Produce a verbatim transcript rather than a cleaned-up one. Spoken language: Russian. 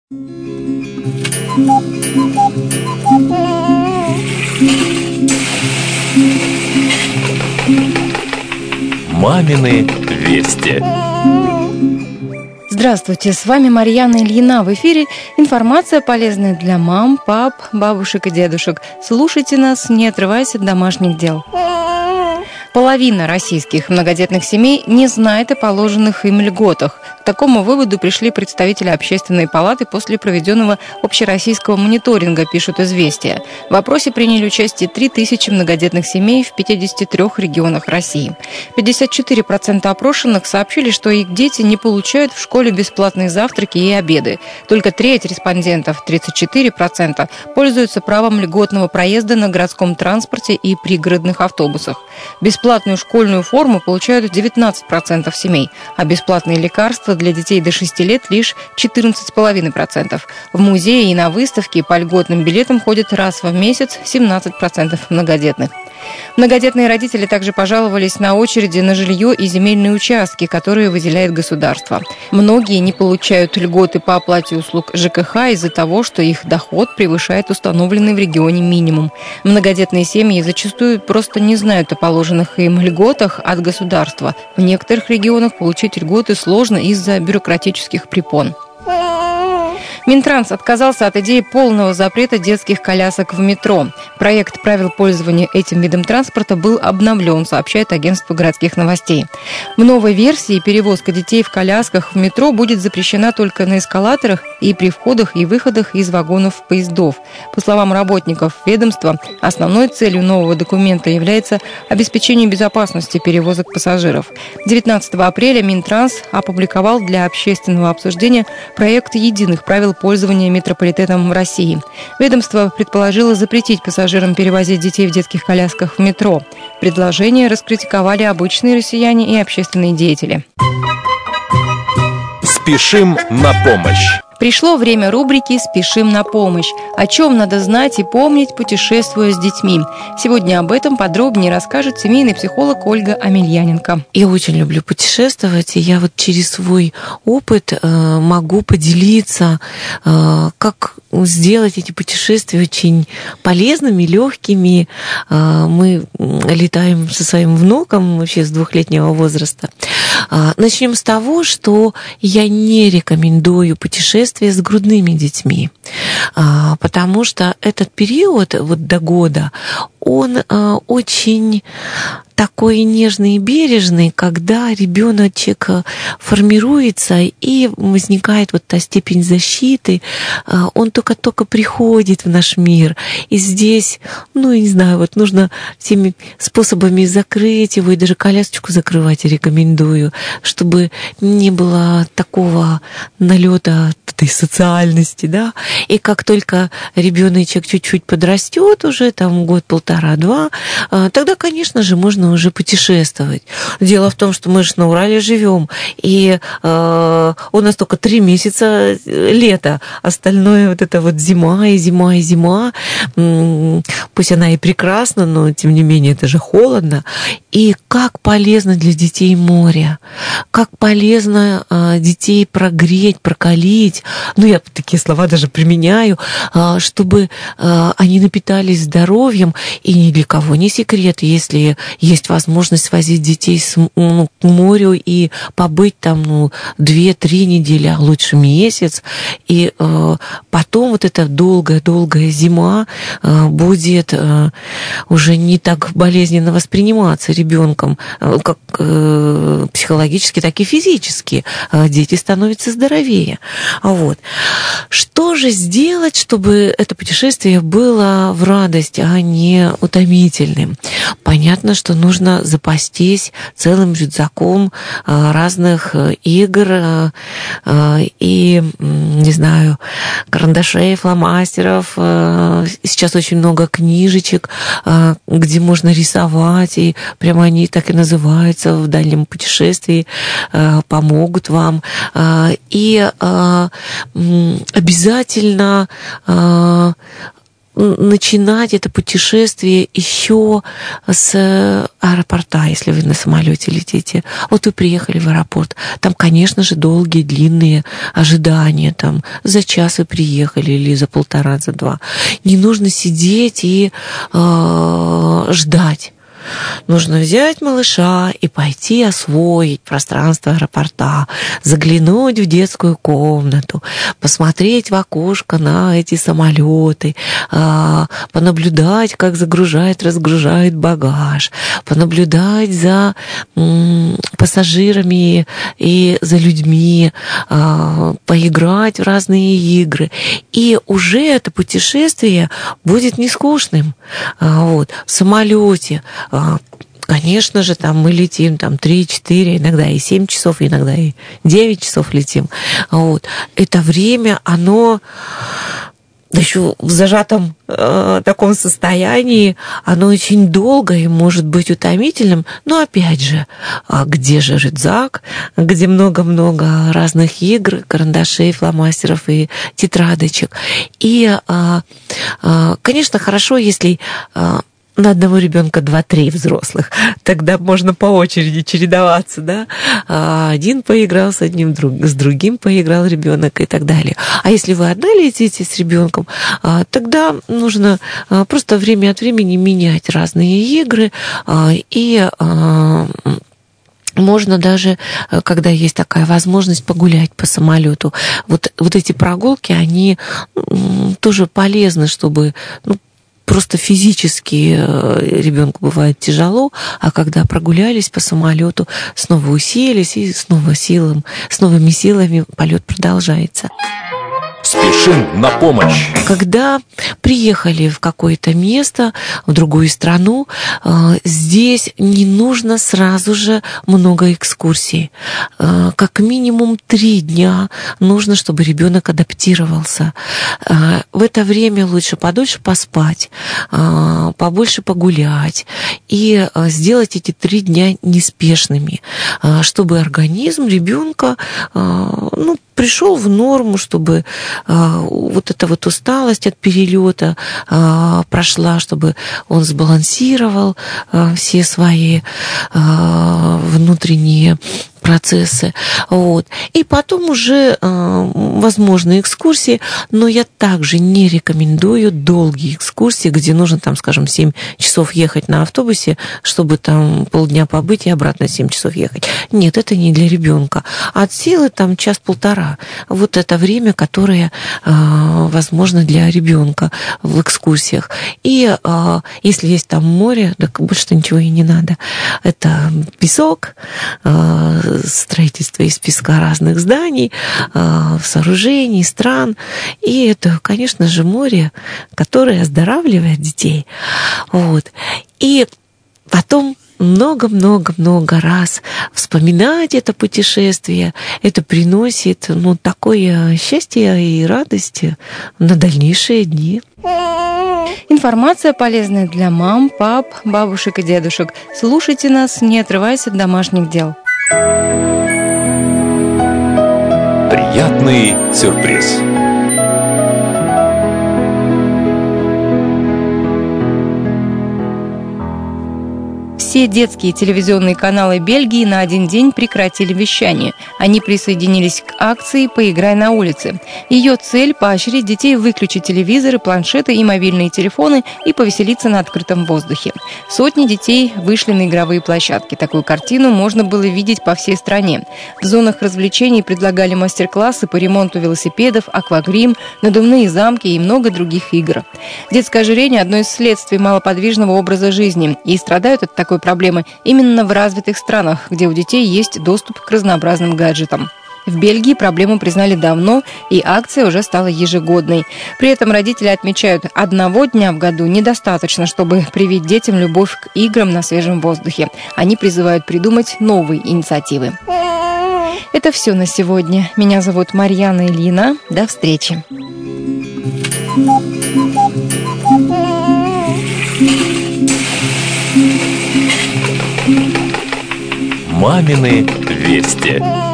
Мамины вести. Здравствуйте, с вами Марьяна Ильина. В эфире информация, полезная для мам, пап, бабушек и дедушек. Слушайте нас, не отрываясь от домашних дел. Половина российских многодетных семей не знает о положенных им льготах. К такому выводу пришли представители Общественной палаты после проведенного общероссийского мониторинга, пишут «Известия». В опросе приняли участие три тысячи многодетных семей в пятидесяти трёх регионах России. пятьдесят четыре процента опрошенных сообщили, что их дети не получают в школе бесплатные завтраки и обеды. Только треть респондентов, тридцать четыре процента, пользуются правом льготного проезда на городском транспорте и пригородных автобусах. Бесплатную школьную форму получают девятнадцать процентов семей, а бесплатные лекарства для детей до шести лет лишь четырнадцать целых пять десятых процента. В музеи и на выставки по льготным билетам ходят раз в месяц семнадцать процентов многодетных. Многодетные родители также пожаловались на очереди на жилье и земельные участки, которые выделяет государство. Многие не получают льготы по оплате услуг ЖКХ из-за того, что их доход превышает установленный в регионе минимум. Многодетные семьи зачастую просто не знают о положенных им льготах от государства. В некоторых регионах получить льготы сложно из-за бюрократических препон. Минтранс отказался от идеи полного запрета детских колясок в метро. Проект правил пользования этим видом транспорта был обновлен, сообщает агентство городских новостей. В новой версии перевозка детей в колясках в метро будет запрещена только на эскалаторах и при входах и выходах из вагонов поездов. По словам работников ведомства, основной целью нового документа является обеспечение безопасности перевозок пассажиров. девятнадцатого апреля Минтранс опубликовал для общественного обсуждения проект единых правил пользования метрополитеном в России. Ведомство предположило запретить пассажирам перевозить детей в детских колясках в метро. Предложение раскритиковали обычные россияне и общественные деятели. Спешим на помощь. Пришло время рубрики «Спешим на помощь». О чем надо знать и помнить, путешествуя с детьми. Сегодня об этом подробнее расскажет семейный психолог Ольга Амельяненко. Я очень люблю путешествовать, и я вот через свой опыт э, могу поделиться, э, как сделать эти путешествия очень полезными, легкими. Э, мы летаем со своим внуком вообще с двухлетнего возраста. Э, начнем с того, что я не рекомендую путешествовать с грудными детьми, потому что этот период вот до года, он очень такой нежный и бережный, когда ребеночек формируется и возникает вот та степень защиты, он только-только приходит в наш мир. И здесь, ну, я не знаю, вот нужно всеми способами закрыть его, и даже колясочку закрывать рекомендую, чтобы не было такого налета этой социальности, да. И как только ребеночек чуть-чуть подрастет, уже там год, полтора, два, тогда, конечно же, можно уже путешествовать. Дело в том, что мы же на Урале живем, и э, у нас только три месяца лета, остальное вот это вот зима и зима и зима. Пусть она и прекрасна, но тем не менее это же холодно. И как полезно для детей море, как полезно э, детей прогреть, прокалить. Ну, я такие слова даже применяю, э, чтобы э, они напитались здоровьем. И ни для кого не секрет, если есть возможность возить детей с, ну, к морю и побыть там ну, две-три недели, а лучше месяц. И э, потом вот эта долгая-долгая зима э, будет э, уже не так болезненно восприниматься ребенком, э, как э, психологически, так и физически. Э, дети становятся здоровее. Вот. Что же сделать, чтобы это путешествие было в радость, а не утомительным? Понятно, что нужно запастись целым рюкзаком разных игр и, не знаю, карандашей, фломастеров. Сейчас очень много книжечек, где можно рисовать, и прямо они так и называются «В дальнем путешествии», помогут вам. И обязательно начинать это путешествие еще с аэропорта, если вы на самолете летите. Вот вы приехали в аэропорт, там, конечно же, долгие, длинные ожидания, там, за час вы приехали или за полтора, за два. Не нужно сидеть и э, ждать. Нужно взять малыша и пойти освоить пространство аэропорта, заглянуть в детскую комнату, посмотреть в окошко на эти самолеты, понаблюдать, как загружает, разгружает багаж, понаблюдать за пассажирами и за людьми, поиграть в разные игры. И уже это путешествие будет не скучным. Вот. В самолете, конечно же, там мы летим там, три-четыре, иногда и семь часов, иногда и девять часов летим. Вот. Это время, оно еще в зажатом э, таком состоянии, оно очень долго и может быть утомительным. Но опять же, где же рюкзак, где много-много разных игр, карандашей, фломастеров и тетрадочек. И, э, э, конечно, хорошо, если... Э, на одного ребенка два-три взрослых. Тогда можно по очереди чередоваться, да? Один поиграл с одним, друг, с другим поиграл ребенок и так далее. А если вы одна летите с ребенком, тогда нужно просто время от времени менять разные игры и можно даже, когда есть такая возможность, погулять по самолету. Вот, вот эти прогулки, они тоже полезны, чтобы... Ну, просто физически ребенку бывает тяжело, а когда прогулялись по самолету, снова уселись, и снова силам, с новыми силами полет продолжается. Спешим на помощь. Когда приехали в какое-то место, в другую страну, здесь не нужно сразу же много экскурсий. Как минимум три дня нужно, чтобы ребенок адаптировался. В это время лучше подольше поспать, побольше погулять и сделать эти три дня неспешными, чтобы организм ребенка, ну, пришел в норму, чтобы э, вот эта вот усталость от перелета э, прошла, чтобы он сбалансировал э, все свои э, внутренние процессы. Вот. И потом уже э, возможны экскурсии, но я также не рекомендую долгие экскурсии, где нужно, там, скажем, семь часов ехать на автобусе, чтобы там полдня побыть и обратно семь часов ехать. Нет, это не для ребенка. От силы там час-полтора. Вот это время, которое э, возможно для ребенка в экскурсиях. И э, если есть там море, так больше ничего и не надо. Это песок, э, строительство из песка разных зданий, сооружений, стран. И это, конечно же, море, которое оздоравливает детей. Вот. И потом много-много-много раз вспоминать это путешествие, это приносит, ну, такое счастье и радость на дальнейшие дни. Информация полезная для мам, пап, бабушек и дедушек. Слушайте нас, не отрываясь от домашних дел. Приятный сюрприз. Все детские телевизионные каналы Бельгии на один день прекратили вещание. Они присоединились к акции «Поиграй на улице». Ее цель – поощрить детей выключить телевизоры, планшеты и мобильные телефоны и повеселиться на открытом воздухе. Сотни детей вышли на игровые площадки. Такую картину можно было видеть по всей стране. В зонах развлечений предлагали мастер-классы по ремонту велосипедов, аквагрим, надувные замки и много других игр. Детское ожирение – одно из следствий малоподвижного образа жизни, и страдают от такой проблемы именно в развитых странах, где у детей есть доступ к разнообразным гаджетам. В Бельгии проблему признали давно, и акция уже стала ежегодной. При этом родители отмечают, одного дня в году недостаточно, чтобы привить детям любовь к играм на свежем воздухе. Они призывают придумать новые инициативы. Это все на сегодня. Меня зовут Марьяна Ильина. До встречи. Мамины вести.